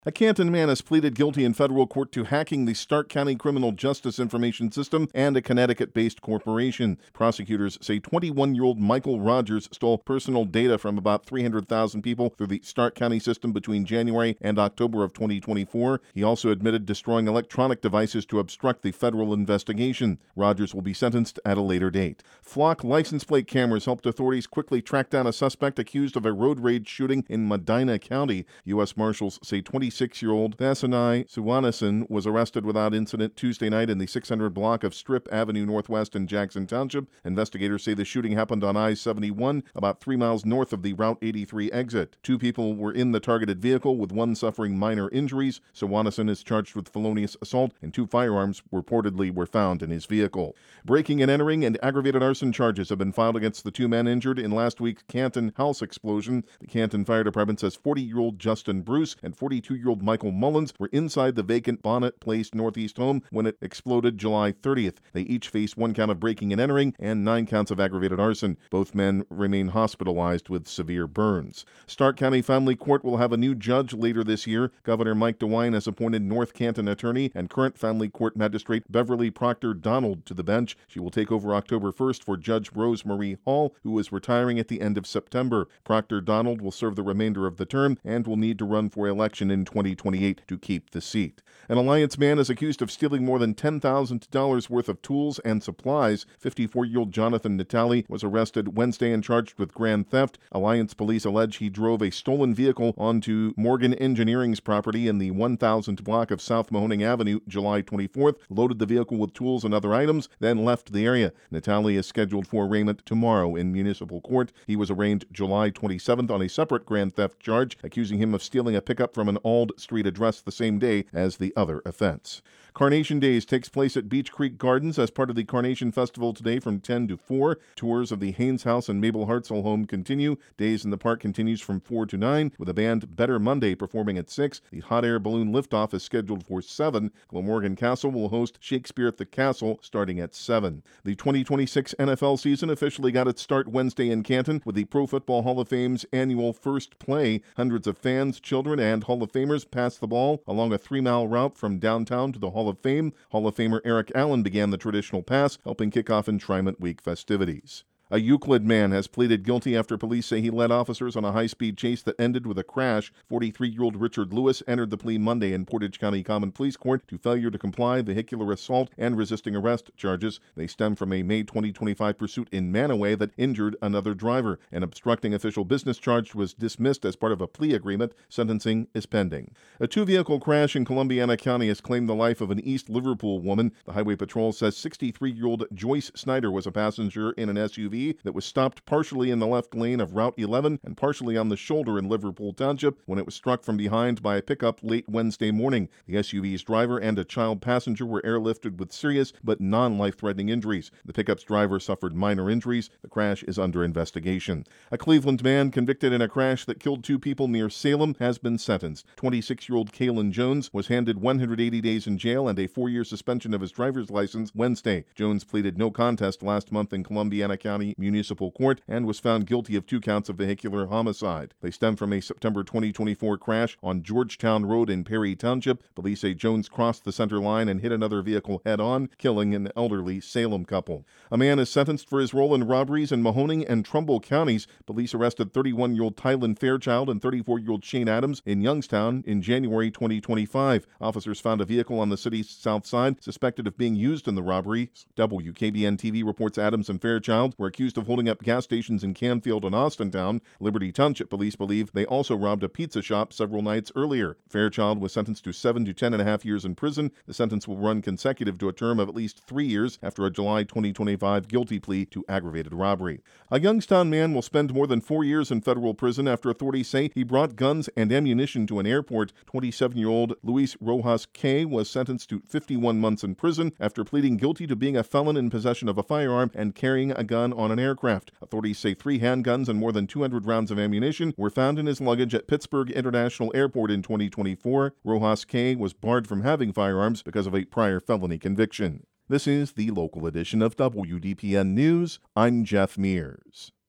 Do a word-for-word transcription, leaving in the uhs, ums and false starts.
A Canton man has pleaded guilty in federal court to hacking the Stark County Criminal Justice Information System and a Connecticut-based corporation. Prosecutors say twenty-one-year-old Michael Rogers stole personal data from about three hundred thousand people through the Stark County system between January and October of twenty twenty-four. He also admitted destroying electronic devices to obstruct the federal investigation. Rogers will be sentenced at a later date. Flock license plate cameras helped authorities quickly track down a suspect accused of a road rage shooting in Medina County. U S Marshals say twenty-six-year-old Thasanai Suwanasan was arrested without incident Tuesday night in the six hundred block of Strip Avenue Northwest in Jackson Township. Investigators say the shooting happened on I seventy-one, about three miles north of the Route eighty-three exit. Two people were in the targeted vehicle, with one suffering minor injuries. Suwanasan is charged with felonious assault, and two firearms reportedly were found in his vehicle. Breaking and entering and aggravated arson charges have been filed against the two men injured in last week's Canton house explosion. The Canton Fire Department says forty-year-old Justin Bruce and forty-two-year-old Michael Mullins were inside the vacant Bonnet Place Northeast home when it exploded July thirtieth. They each faced one count of breaking and entering and nine counts of aggravated arson. Both men remain hospitalized with severe burns. Stark County Family Court will have a new judge later this year. Governor Mike DeWine has appointed North Canton attorney and current Family Court magistrate Beverly Proctor Donald to the bench. She will take over October first for Judge Rose Marie Hall, who is retiring at the end of September. Proctor Donald will serve the remainder of the term and will need to run for election in twenty twenty-eight to keep the seat. An Alliance man is accused of stealing more than ten thousand dollars worth of tools and supplies. fifty-four-year-old Jonathan Natali was arrested Wednesday and charged with grand theft. Alliance police allege he drove a stolen vehicle onto Morgan Engineering's property in the one thousandth block of South Mahoning Avenue July twenty-fourth, loaded the vehicle with tools and other items, then left the area. Natali is scheduled for arraignment tomorrow in municipal court. He was arraigned July twenty-seventh on a separate grand theft charge, accusing him of stealing a pickup from an Ald Street address the same day as the other offense. Carnation Days takes place at Beach Creek Gardens as part of the Carnation Festival today from ten to four. Tours of the Haynes House and Mabel Hartzell home continue. Days in the park continues from four to nine, with the band Better Monday performing at six. The hot air balloon liftoff is scheduled for seven. Glamorgan Castle will host Shakespeare at the Castle starting at seven. The twenty twenty-six N F L season officially got its start Wednesday in Canton with the Pro Football Hall of Fame's annual First Play. Hundreds of fans, children, and Hall of Famers passed the ball along a three-mile route from downtown to the Hall of Fame. Hall of Famer Eric Allen began the traditional pass, helping kick off Enshrinement Week festivities. A Euclid man has pleaded guilty after police say he led officers on a high-speed chase that ended with a crash. forty-three-year-old Richard Lewis entered the plea Monday in Portage County Common Pleas Court to failure to comply, vehicular assault, and resisting arrest charges. They stem from a May twenty twenty-five pursuit in Manaway that injured another driver. An obstructing official business charge was dismissed as part of a plea agreement. Sentencing is pending. A two-vehicle crash in Columbiana County has claimed the life of an East Liverpool woman. The Highway Patrol says sixty-three-year-old Joyce Snyder was a passenger in an S U V that was stopped partially in the left lane of Route eleven and partially on the shoulder in Liverpool Township when it was struck from behind by a pickup late Wednesday morning. The S U V's driver and a child passenger were airlifted with serious but non-life-threatening injuries. The pickup's driver suffered minor injuries. The crash is under investigation. A Cleveland man convicted in a crash that killed two people near Salem has been sentenced. twenty-six-year-old Kalen Jones was handed one hundred eighty days in jail and a four-year suspension of his driver's license Wednesday. Jones pleaded no contest last month in Columbiana County Municipal Court and was found guilty of two counts of vehicular homicide. They stem from a September twenty twenty-four crash on Georgetown Road in Perry Township. Police say Jones crossed the center line and hit another vehicle head-on, killing an elderly Salem couple. A man is sentenced for his role in robberies in Mahoning and Trumbull counties. Police arrested thirty-one-year-old Tylen Fairchild and thirty-four-year-old Shane Adams in Youngstown in January twenty twenty-five. Officers found a vehicle on the city's south side suspected of being used in the robbery. W K B N T V reports Adams and Fairchild were accused of holding up gas stations in Canfield and Austintown. Liberty Township police believe they also robbed a pizza shop several nights earlier. Fairchild was sentenced to seven to ten and a half years in prison. The sentence will run consecutive to a term of at least three years after a July twenty twenty-five guilty plea to aggravated robbery. A Youngstown man will spend more than four years in federal prison after authorities say he brought guns and ammunition to an airport. twenty-seven-year-old Luis Rojas K. was sentenced to fifty-one months in prison after pleading guilty to being a felon in possession of a firearm and carrying a gun on an aircraft. Authorities say three handguns and more than two hundred rounds of ammunition were found in his luggage at Pittsburgh International Airport in twenty twenty-four. Rojas K. was barred from having firearms because of a prior felony conviction. This is the local edition of W D P N News. I'm Jeff Mears.